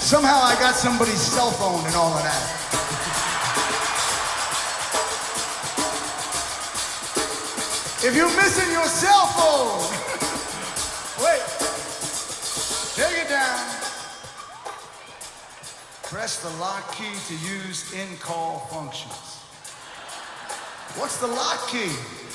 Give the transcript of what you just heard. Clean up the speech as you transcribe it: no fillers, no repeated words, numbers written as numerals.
Somehow I got somebody's cell phone and all of that. If you're missing your cell phone, wait, take it down. Press the lock key to use in-call functions. What's the lock key?